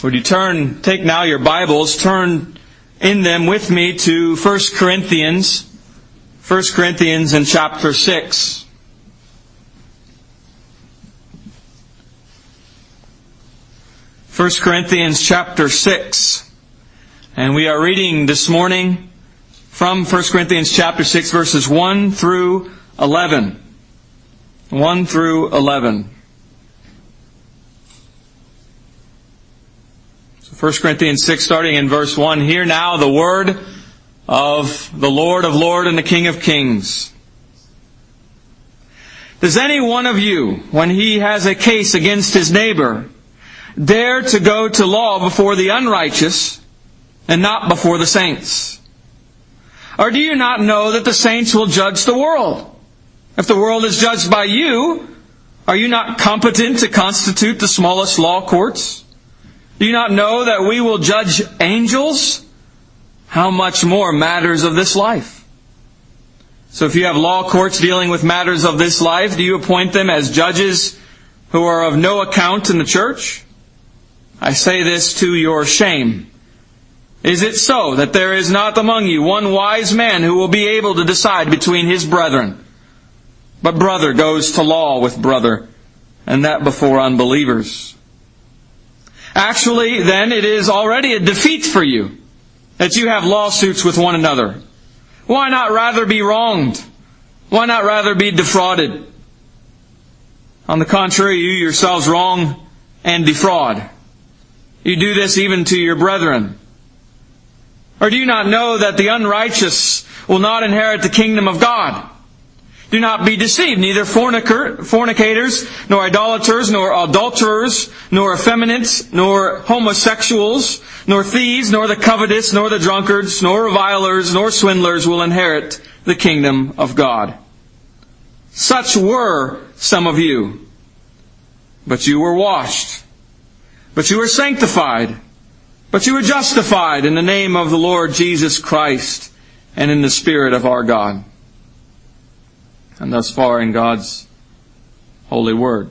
Would you take now your Bibles, turn in them with me to 1 Corinthians in chapter 6. 1 Corinthians chapter 6. And we are reading this morning from 1 Corinthians chapter 6, verses 1 through 11. 1 through 11. 1 Corinthians 6, starting in verse 1. Hear now the word of the Lord of Lords and the King of Kings. Does any one of you, when he has a case against his neighbor, dare to go to law before the unrighteous and not before the saints? Or do you not know that the saints will judge the world? If the world is judged by you, are you not competent to constitute the smallest law courts? Do you not know that we will judge angels? How much more matters of this life? So if you have law courts dealing with matters of this life, do you appoint them as judges who are of no account in the church? I say this to your shame. Is it so that there is not among you one wise man who will be able to decide between his brethren? But brother goes to law with brother, and that before unbelievers. Actually, then, it is already a defeat for you that you have lawsuits with one another. Why not rather be wronged? Why not rather be defrauded? On the contrary, you yourselves wrong and defraud. You do this even to your brethren. Or do you not know that the unrighteous will not inherit the kingdom of God? Do not be deceived. Neither fornicators, nor idolaters, nor adulterers, nor effeminates, nor homosexuals, nor thieves, nor the covetous, nor the drunkards, nor revilers, nor swindlers will inherit the kingdom of God. Such were some of you. But you were washed. But you were sanctified. But you were justified in the name of the Lord Jesus Christ and in the Spirit of our God. And thus far in God's holy word.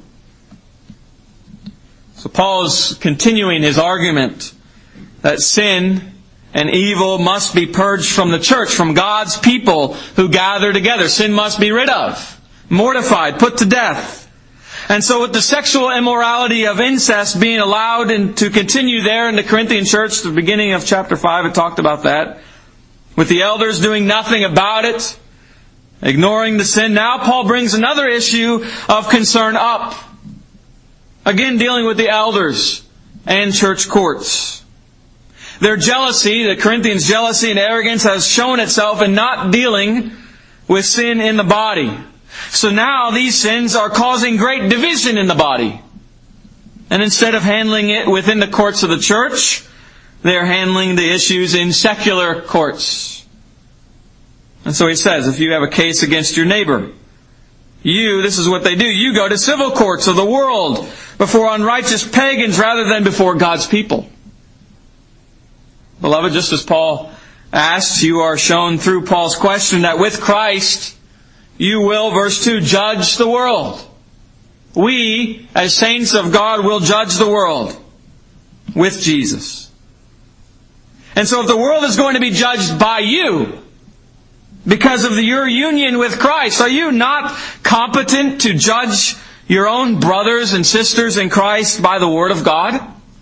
So Paul is continuing his argument that sin and evil must be purged from the church, from God's people who gather together. Sin must be rid of, mortified, put to death. And so with the sexual immorality of incest being allowed to continue there in the Corinthian church, the beginning of chapter 5, it talked about that. With the elders doing nothing about it, ignoring the sin. Now Paul brings another issue of concern up. Again, dealing with the elders and church courts. Their jealousy, the Corinthians' jealousy and arrogance, has shown itself in not dealing with sin in the body. So now these sins are causing great division in the body. And instead of handling it within the courts of the church, they are handling the issues in secular courts. And so he says, if you have a case against your neighbor, this is what they do. You go to civil courts of the world before unrighteous pagans rather than before God's people. Beloved, just as Paul asks, you are shown through Paul's question that with Christ, you will, verse 2, judge the world. We, as saints of God, will judge the world with Jesus. And so if the world is going to be judged by you, because of your union with Christ, are you not competent to judge your own brothers and sisters in Christ by the Word of God?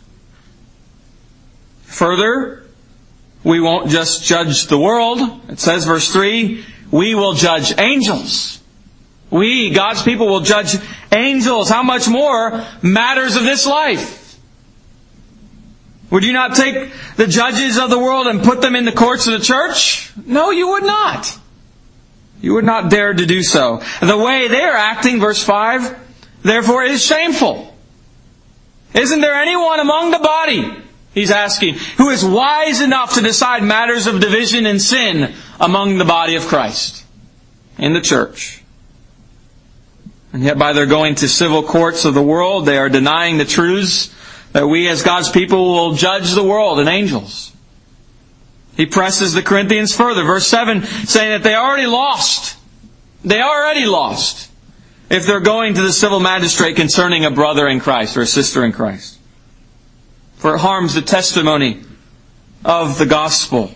Further, we won't just judge the world. It says, verse 3, we will judge angels. We, God's people, will judge angels. How much more matters of this life? Would you not take the judges of the world and put them in the courts of the church? No, you would not. You would not dare to do so. The way they're acting, verse 5, therefore is shameful. Isn't there anyone among the body, he's asking, who is wise enough to decide matters of division and sin among the body of Christ in the church? And yet by their going to civil courts of the world, they are denying the truths that we as God's people will judge the world and angels. He presses the Corinthians further. Verse 7 saying that they already lost. They already lost if they're going to the civil magistrate concerning a brother in Christ or a sister in Christ. for it harms the testimony of the gospel.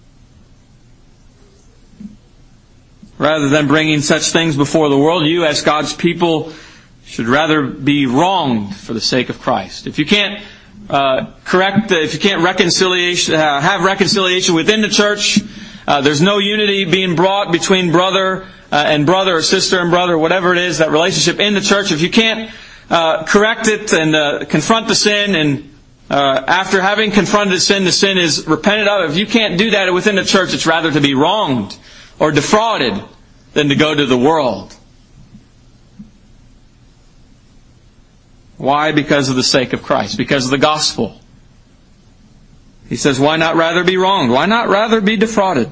Rather than bringing such things before the world, you as God's people should rather be wronged for the sake of Christ. If you can't if you can't have reconciliation within the church, there's no unity being brought between brother and brother, or sister and brother, whatever it is, that relationship in the church. If you can't correct it and confront the sin, and after having confronted the sin is repented of, if you can't do that within the church, it's rather to be wronged or defrauded than to go to the world. Why? Because of the sake of Christ. Because of the gospel. He says, why not rather be wronged? Why not rather be defrauded?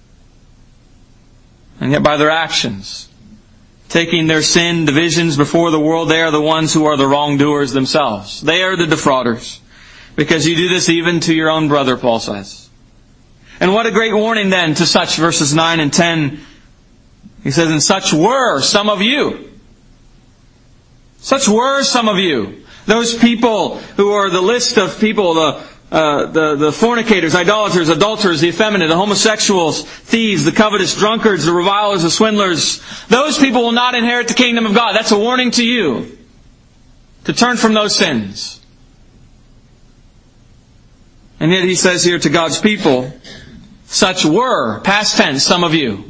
And yet by their actions, taking their sin divisions before the world, they are the ones who are the wrongdoers themselves. They are the defrauders. Because you do this even to your own brother, Paul says. And what a great warning then to such, verses 9 and 10. He says, and such were some of you. Such were some of you. Those people who are the list of people, the fornicators, idolaters, adulterers, the effeminate, the homosexuals, thieves, the covetous, drunkards, the revilers, the swindlers. Those people will not inherit the kingdom of God. That's a warning to you to turn from those sins. And yet he says here to God's people, such were, past tense, some of you.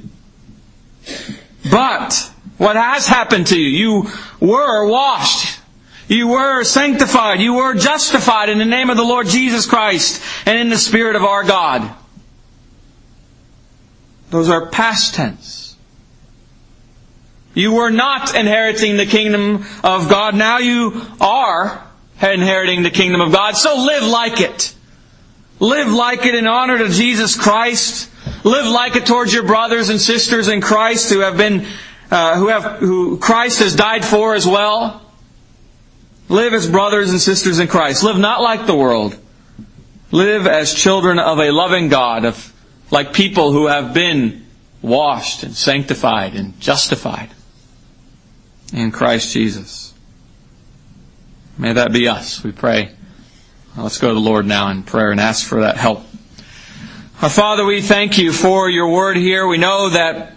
But what has happened to you? You were washed. You were sanctified. You were justified in the name of the Lord Jesus Christ and in the Spirit of our God. Those are past tense. You were not inheriting the kingdom of God. Now you are inheriting the kingdom of God. So live like it. Live like it in honor to Jesus Christ. Live like it towards your brothers and sisters in Christ who Christ has died for as well. Live as brothers and sisters in Christ. Live not like the world. Live as children of a loving God, like people who have been washed and sanctified and justified in Christ Jesus. May that be us, we pray. Let's go to the Lord now in prayer and ask for that help. Our Father, we thank You for Your Word here. We know that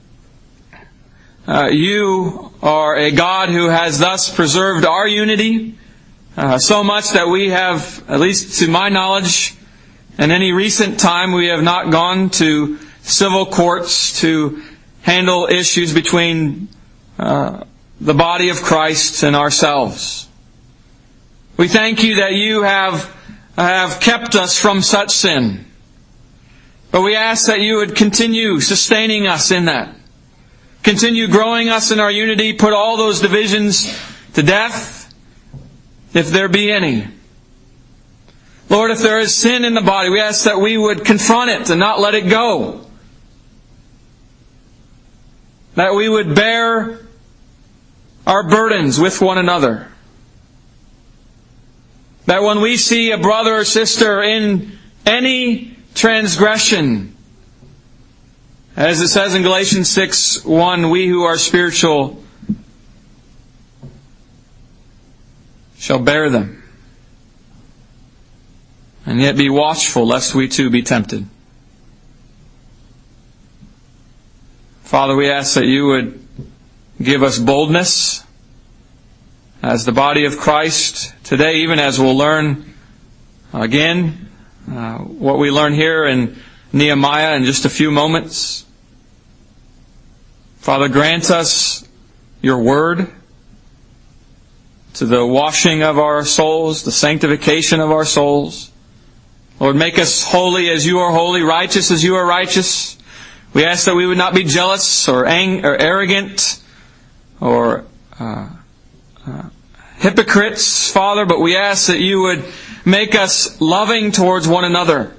You are a God who has thus preserved our unity, so much that we have, at least to my knowledge, in any recent time, we have not gone to civil courts to handle issues between the body of Christ and ourselves. We thank You that You have kept us from such sin. But we ask that You would continue sustaining us in that. Continue growing us in our unity. Put all those divisions to death, if there be any. Lord, if there is sin in the body, we ask that we would confront it and not let it go. That we would bear our burdens with one another. That when we see a brother or sister in any transgression, as it says in Galatians 6:1, we who are spiritual shall bear them, and yet be watchful lest we too be tempted. Father, we ask that You would give us boldness as the body of Christ today, even as we'll learn again what we learn here in Nehemiah in just a few moments. Father, grant us Your Word to the washing of our souls, the sanctification of our souls. Lord, make us holy as You are holy, righteous as You are righteous. We ask that we would not be jealous or arrogant or hypocrites, Father, but we ask that You would make us loving towards one another.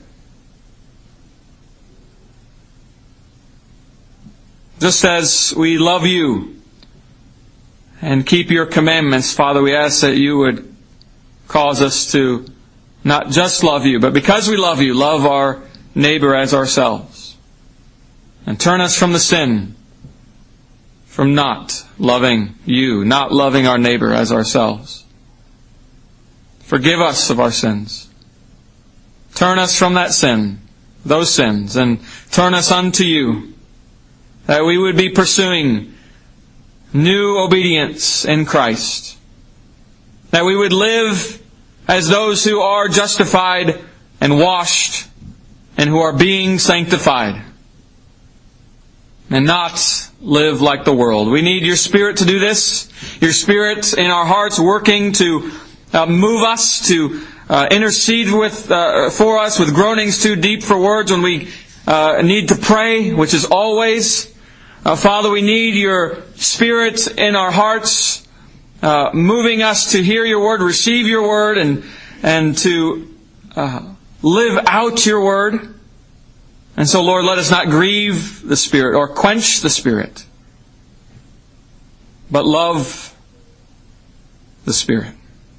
Just as we love You and keep Your commandments, Father, we ask that You would cause us to not just love You, but because we love You, love our neighbor as ourselves. And turn us from the sin, from not loving You, not loving our neighbor as ourselves. Forgive us of our sins. Turn us from that sin, those sins, and turn us unto You, that we would be pursuing new obedience in Christ. That we would live as those who are justified and washed and who are being sanctified, and not live like the world. We need Your Spirit to do this. Your Spirit in our hearts working to move us, to intercede for us with groanings too deep for words when we need to pray, which is always. Father, we need Your Spirit in our hearts, moving us to hear Your Word, receive Your Word, and to live out Your Word. And so, Lord, let us not grieve the Spirit or quench the Spirit, but love the Spirit.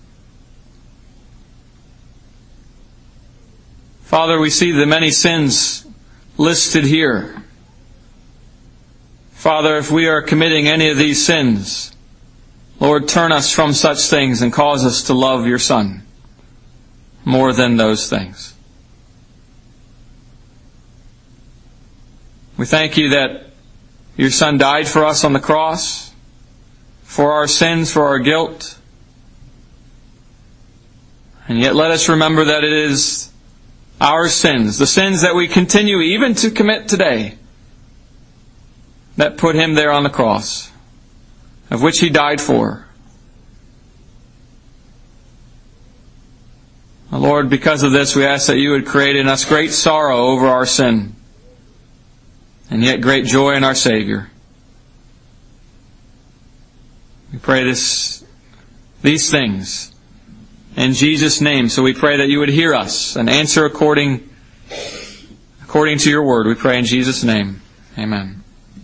Father, we see the many sins listed here. Father, if we are committing any of these sins, Lord, turn us from such things and cause us to love Your Son more than those things. We thank You that Your Son died for us on the cross, for our sins, for our guilt. And yet let us remember that it is our sins, the sins that we continue even to commit today, that put Him there on the cross, of which He died for. Lord, because of this, we ask that You would create in us great sorrow over our sin, and yet great joy in our Savior. We pray these things in Jesus' name. So we pray that You would hear us and answer according to Your Word. We pray in Jesus' name. Amen.